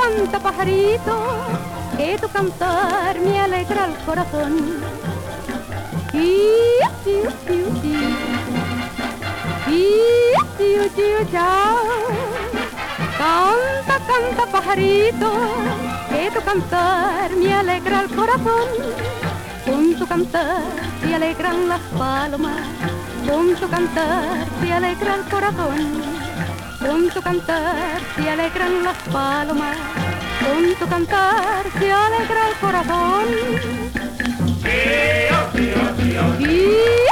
canta pajarito, que tu cantar me alegra el corazón. Iu, iu, iu, iu. Iu, iu, iu, chao. Canta, canta pajarito, que tu cantar me alegra el corazón. Con tu cantar se alegran las palomas, con tu cantar se alegra el corazón. Con tu cantar se alegran las palomas, con tu cantar se alegra el corazón. Y